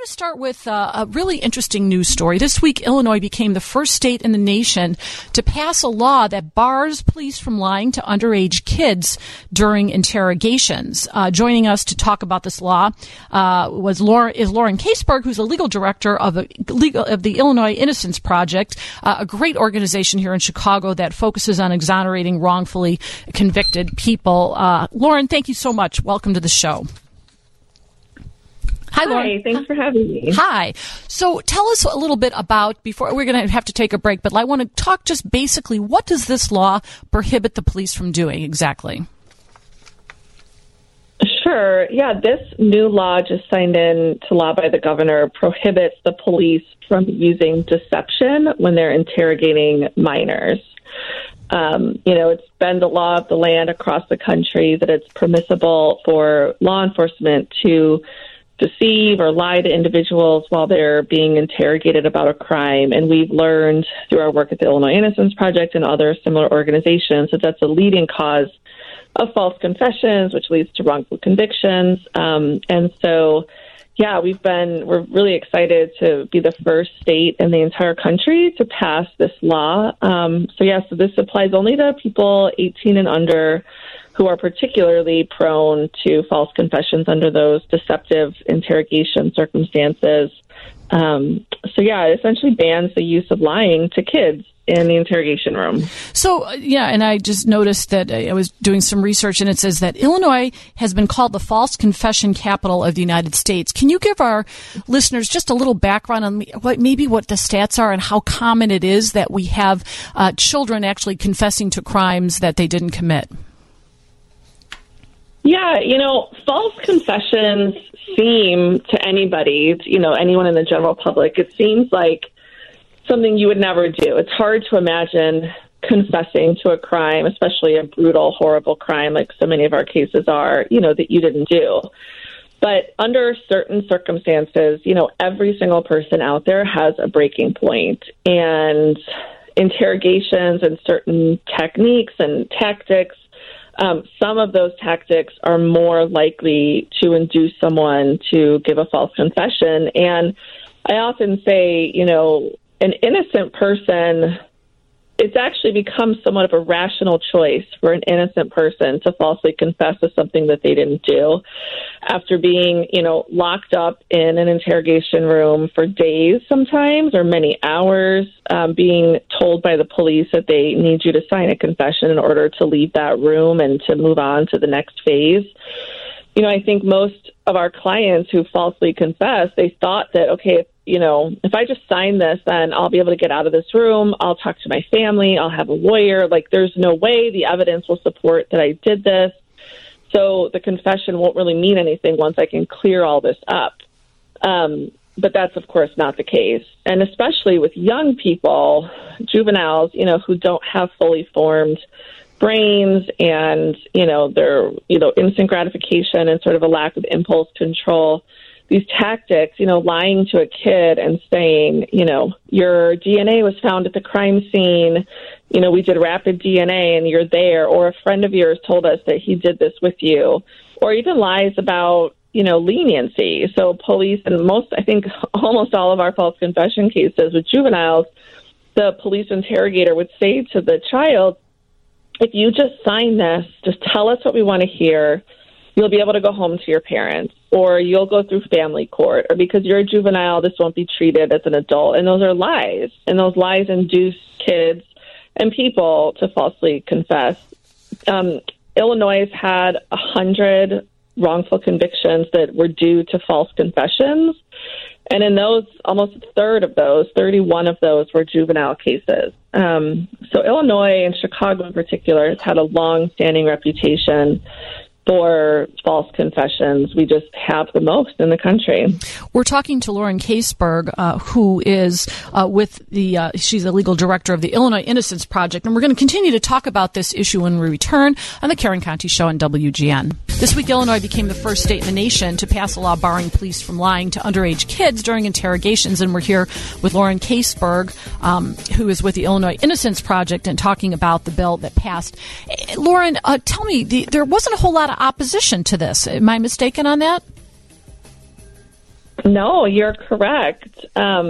to start with a really interesting news story. This week, Illinois became the first state in the nation to pass a law that bars police from lying to underage kids during interrogations. Joining us to talk about this law is Lauren Kaseberg, who's the legal director of the Illinois Innocence Project, a great organization here in Chicago that focuses on exonerating wrongfully convicted people. Lauren, thank you so much. Welcome to the show. Hi, Lauren. Hi, thanks for having me. Hi. So tell us a little bit about, before we're going to have to take a break, but I want to talk just basically, what does this law prohibit the police from doing exactly? Sure. Yeah, this new law just signed into law by the governor prohibits the police from using deception when they're interrogating minors. It's been the law of the land across the country that it's permissible for law enforcement to deceive or lie to individuals while they're being interrogated about a crime. And we've learned through our work at the Illinois Innocence Project and other similar organizations that that's a leading cause of false confessions, which leads to wrongful convictions. We're really excited to be the first state in the entire country to pass this law. So this applies only to people 18 and under who are particularly prone to false confessions under those deceptive interrogation circumstances. It essentially bans the use of lying to kids in the interrogation room. So, and I just noticed that I was doing some research, and it says that Illinois has been called the false confession capital of the United States. Can you give our listeners just a little background on what the stats are and how common it is that we have children actually confessing to crimes that they didn't commit? Yeah, false confessions seem to anybody, anyone in the general public, it seems like something you would never do. It's hard to imagine confessing to a crime, especially a brutal, horrible crime like so many of our cases are, that you didn't do. But under certain circumstances, every single person out there has a breaking point. And interrogations and certain techniques and tactics, some of those tactics are more likely to induce someone to give a false confession. And I often say, an innocent person, it's actually become somewhat of a rational choice for an innocent person to falsely confess to something that they didn't do after being, locked up in an interrogation room for days sometimes or many hours, being told by the police that they need you to sign a confession in order to leave that room and to move on to the next phase. I think most of our clients who falsely confess, they thought that, okay, if I just sign this, then I'll be able to get out of this room. I'll talk to my family. I'll have a lawyer. There's no way the evidence will support that I did this. So the confession won't really mean anything once I can clear all this up. But that's, of course, not the case. And especially with young people, juveniles, who don't have fully formed brains and, their, instant gratification and sort of a lack of impulse control. These tactics, lying to a kid and saying, your DNA was found at the crime scene, we did rapid DNA and you're there, or a friend of yours told us that he did this with you, or even lies about, leniency. So police and almost all of our false confession cases with juveniles, the police interrogator would say to the child, if you just sign this, just tell us what we want to hear, you'll be able to go home to your parents, or you'll go through family court, or because you're a juvenile, this won't be treated as an adult. And those are lies. And those lies induce kids and people to falsely confess. Illinois has had 100 wrongful convictions that were due to false confessions. And in those, almost a third of those, 31 of those were juvenile cases. So Illinois and Chicago in particular has had a long-standing reputation for false confessions. We just have the most in the country. We're talking to Lauren Kaseberg, who is she's the legal director of the Illinois Innocence Project, and we're going to continue to talk about this issue when we return on the Karen Conti Show on WGN. This week, Illinois became the first state in the nation to pass a law barring police from lying to underage kids during interrogations, and we're here with Lauren Kaseberg, who is with the Illinois Innocence Project, and talking about the bill that passed. Lauren, tell me, there wasn't a whole lot of opposition to this. Am I mistaken on that? No, you're correct.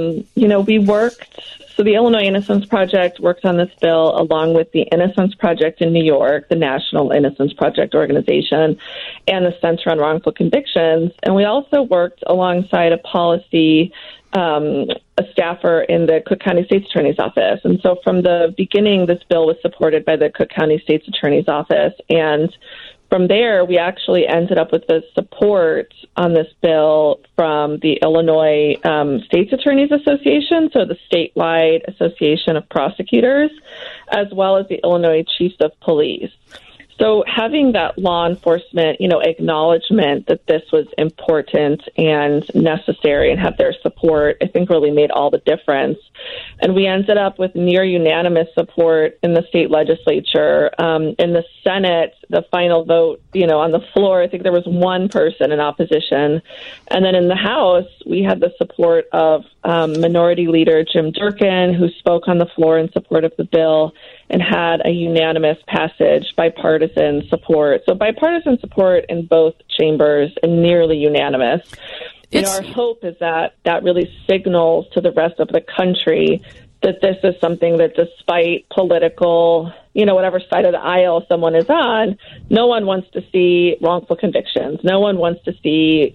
We worked, so the Illinois Innocence Project worked on this bill along with the Innocence Project in New York, the National Innocence Project organization, and the Center on Wrongful Convictions. And we also worked alongside a policy, a staffer in the Cook County State's Attorney's Office. And so from the beginning, this bill was supported by the Cook County State's Attorney's Office. And from there, we actually ended up with the support on this bill from the Illinois State's Attorneys Association, so the statewide association of prosecutors, as well as the Illinois Chiefs of Police. So having that law enforcement, acknowledgement that this was important and necessary and have their support, I think really made all the difference. And we ended up with near unanimous support in the state legislature. In the Senate, the final vote, on the floor, I think there was one person in opposition. And then in the House, we had the support of Minority Leader Jim Durkin, who spoke on the floor in support of the bill and had a unanimous passage, bipartisan support. So bipartisan support in both chambers and nearly unanimous. Our hope is that really signals to the rest of the country that this is something that, despite political, whatever side of the aisle someone is on, no one wants to see wrongful convictions. No one wants to see,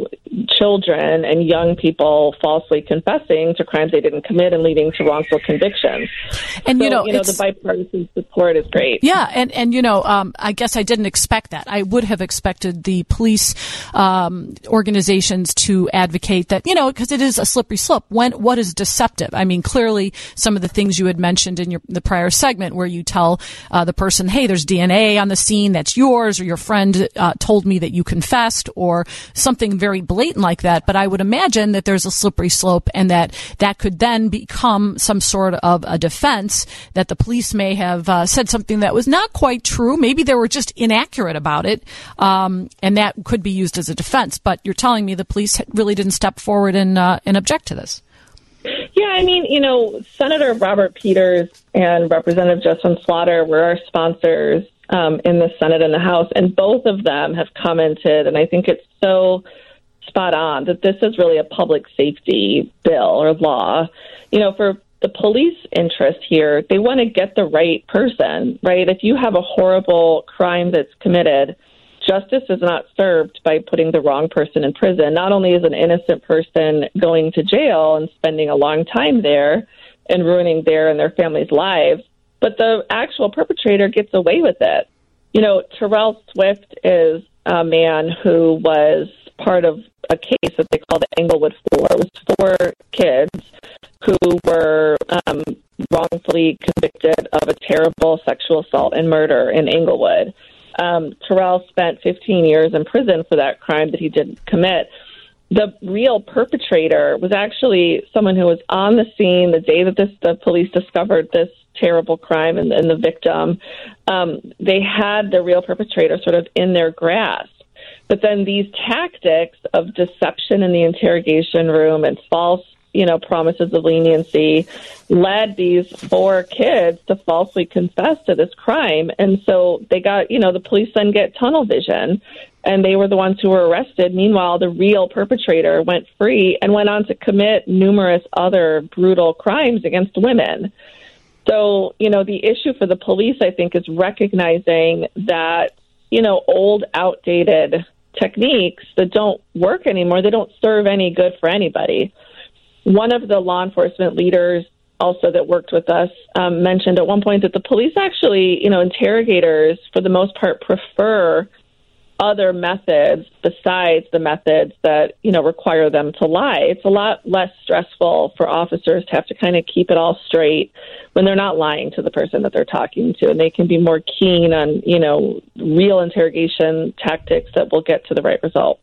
children and young people falsely confessing to crimes they didn't commit and leading to wrongful convictions. And, the bipartisan support is great. Yeah. And I guess I didn't expect that. I would have expected the police organizations to advocate that, because it is a slippery slope. What is deceptive? I mean, clearly some of the things you had mentioned in the prior segment where you tell the person, hey, there's DNA on the scene that's yours, or your friend told me that you confessed, or something very blatant like that. But I would imagine that there's a slippery slope and that could then become some sort of a defense, that the police may have said something that was not quite true. Maybe they were just inaccurate about it, and that could be used as a defense. But you're telling me the police really didn't step forward and object to this. Yeah, I mean, Senator Robert Peters and Representative Justin Slaughter were our sponsors in the Senate and the House, and both of them have commented, and I think it's so spot on that this is really a public safety bill or law. For the police interest here, they want to get the right person, right? If you have a horrible crime that's committed, justice is not served by putting the wrong person in prison. Not only is an innocent person going to jail and spending a long time there and ruining their and their family's lives, but the actual perpetrator gets away with it. Terrell Swift is a man who was part of a case that they call the Englewood Four. It was 4 kids who were wrongfully convicted of a terrible sexual assault and murder in Englewood. Terrell spent 15 years in prison for that crime that he didn't commit. The real perpetrator was actually someone who was on the scene the day that the police discovered this terrible crime and the victim. They had the real perpetrator sort of in their grasp. But then these tactics of deception in the interrogation room and false, promises of leniency led these 4 kids to falsely confess to this crime. And so they got, the police then get tunnel vision, and they were the ones who were arrested. Meanwhile, the real perpetrator went free and went on to commit numerous other brutal crimes against women. So, the issue for the police, I think, is recognizing that, old, outdated techniques that don't work anymore, they don't serve any good for anybody. One of the law enforcement leaders also that worked with us mentioned at one point that the police actually, interrogators for the most part prefer other methods besides the methods that, require them to lie. It's a lot less stressful for officers to have to kind of keep it all straight when they're not lying to the person that they're talking to, and they can be more keen on, real interrogation tactics that will get to the right result.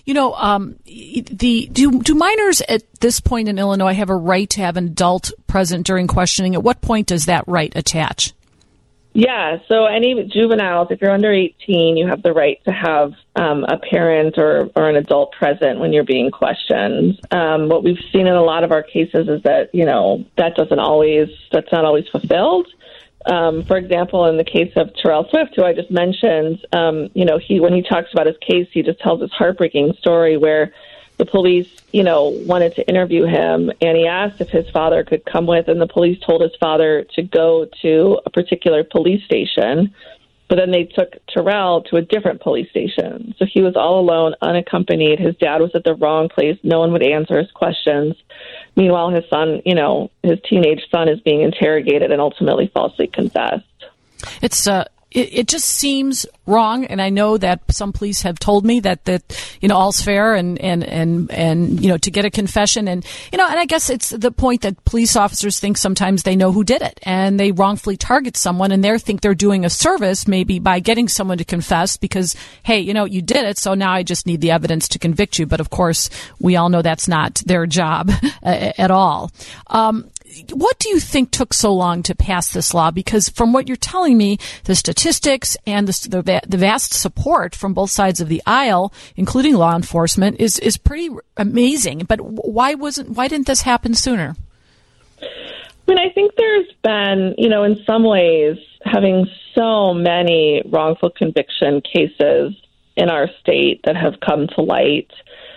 Do minors at this point in Illinois have a right to have an adult present during questioning? At what point does that right attach? Yeah, so any juveniles, if you're under 18, you have the right to have a parent or an adult present when you're being questioned. What we've seen in a lot of our cases is that, that's not always fulfilled. For example, in the case of Terrell Swift, who I just mentioned, when he talks about his case, he just tells this heartbreaking story where the police, wanted to interview him, and he asked if his father could come with, and the police told his father to go to a particular police station, but then they took Terrell to a different police station. So he was all alone, unaccompanied. His dad was at the wrong place. No one would answer his questions. Meanwhile, his son, his teenage son is being interrogated and ultimately falsely confessed. It just seems wrong, and I know that some police have told me that all's fair and to get a confession, and I guess it's the point that police officers think sometimes they know who did it, and they wrongfully target someone, and they think they're doing a service maybe by getting someone to confess because, hey, you did it, so now I just need the evidence to convict you. But of course, we all know that's not their job at all. What do you think took so long to pass this law? Because from what you're telling me, the statistics and the vast support from both sides of the aisle, including law enforcement, is pretty amazing. But why didn't this happen sooner? I think there's been, in some ways, having so many wrongful conviction cases in our state that have come to light.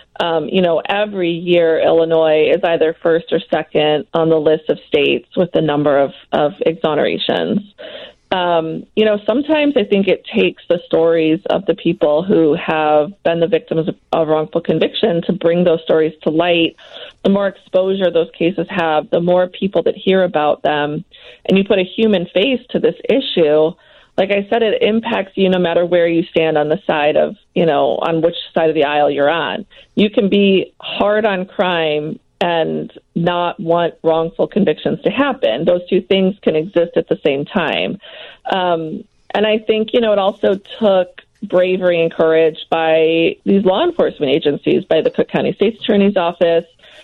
Every year Illinois is either first or second on the list of states with the number of exonerations. Sometimes I think it takes the stories of the people who have been the victims of wrongful conviction to bring those stories to light. The more exposure those cases have, the more people that hear about them, and you put a human face to this issue. Like I said, it impacts you no matter where you stand on the side of, on which side of the aisle you're on. You can be hard on crime and not want wrongful convictions to happen. Those two things can exist at the same time. And I think, it also took bravery and courage by these law enforcement agencies, by the Cook County State's Attorney's Office,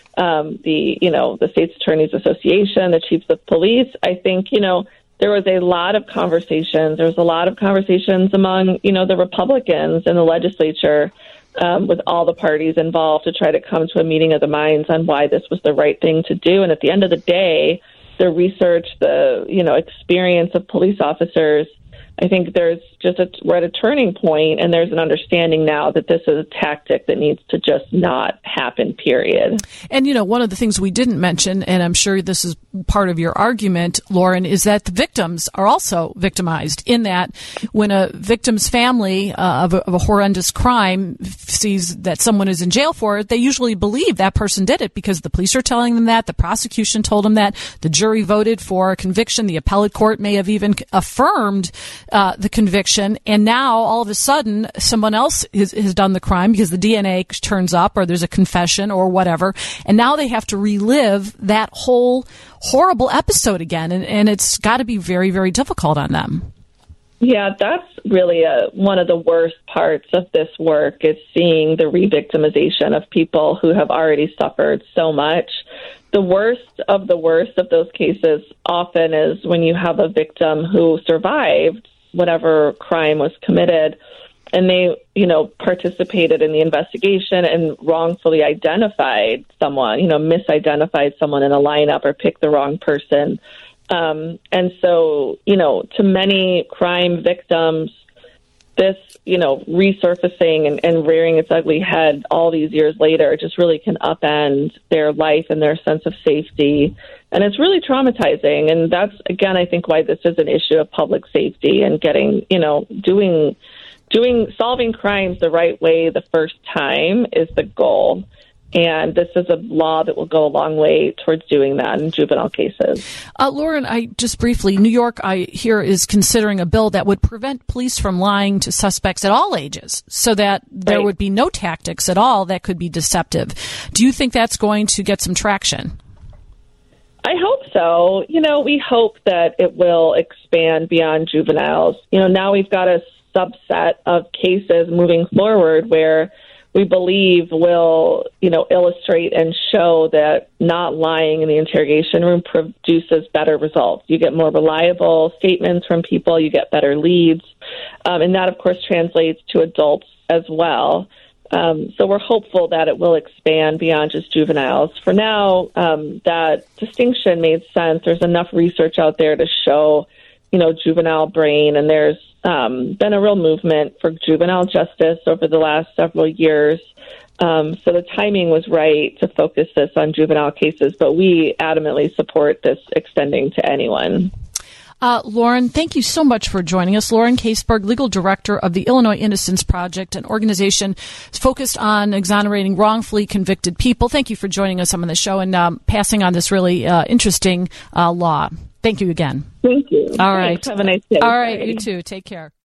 the State's Attorneys Association, the chiefs of police. I think, there was a lot of conversations. There was a lot of conversations among, the Republicans in the legislature with all the parties involved to try to come to a meeting of the minds on why this was the right thing to do. And at the end of the day, the research, the, experience of police officers, I think we're at a turning point, and there's an understanding now that this is a tactic that needs to just not happen, period. And, one of the things we didn't mention, and I'm sure this is part of your argument, Lauren, is that the victims are also victimized in that when a victim's family of a horrendous crime sees that someone is in jail for it, they usually believe that person did it because the police are telling them that, the prosecution told them that, the jury voted for a conviction, the appellate court may have even affirmed the conviction, and now all of a sudden someone else has done the crime because the DNA turns up or there's a confession or whatever, and now they have to relive that whole horrible episode again, and it's got to be very, very difficult on them. Yeah, that's really one of the worst parts of this work is seeing the re-victimization of people who have already suffered so much. The worst of those cases often is when you have a victim who survived whatever crime was committed, and they, participated in the investigation and wrongfully identified someone, misidentified someone in a lineup or picked the wrong person. And so, to many crime victims, this, resurfacing and rearing its ugly head all these years later just really can upend their life and their sense of safety. And it's really traumatizing. And that's, again, I think why this is an issue of public safety and getting, solving crimes the right way the first time is the goal. And this is a law that will go a long way towards doing that in juvenile cases. Lauren, New York, I hear, is considering a bill that would prevent police from lying to suspects at all ages so that there would be no tactics at all that could be deceptive. Do you think that's going to get some traction? I hope so. We hope that it will expand beyond juveniles. Now we've got a subset of cases moving forward where we believe will, illustrate and show that not lying in the interrogation room produces better results. You get more reliable statements from people, you get better leads, and that, of course, translates to adults as well. So we're hopeful that it will expand beyond just juveniles. For now, that distinction made sense. There's enough research out there to show, juvenile brain, and there's been a real movement for juvenile justice over the last several years. So the timing was right to focus this on juvenile cases, but we adamantly support this extending to anyone. Lauren, thank you so much for joining us. Lauren Kaseberg, legal director of the Illinois Innocence Project, an organization focused on exonerating wrongfully convicted people. Thank you for joining us on the show and passing on this really interesting law. Thank you again. Thank you. All right. Thanks. Have a nice day. All right. You too. Take care.